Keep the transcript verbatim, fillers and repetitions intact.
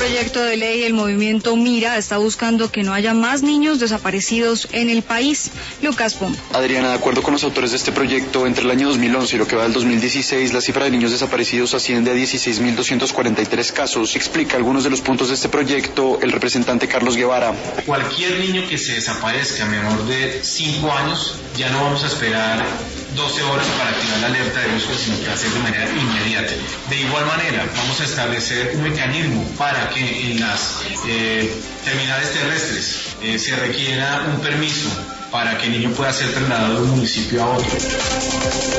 proyecto de ley, el movimiento Mira está buscando que no haya más niños desaparecidos en el país. Lucas Pombo. Adriana, de acuerdo con los autores de este proyecto, entre el año dos mil once y lo que va del dos mil dieciséis, la cifra de niños desaparecidos asciende a dieciséis mil doscientos cuarenta y tres casos. Explica algunos de los puntos de este proyecto el representante Carlos Guevara. Cualquier niño que se desaparezca menor de cinco años, ya no vamos a esperar doce horas para activar la alerta de búsqueda, sino que hacer de manera inmediata. De igual manera, vamos a establecer un mecanismo para que en las eh, terminales terrestres eh, se requiera un permiso para que el niño pueda ser trasladado de un municipio a otro.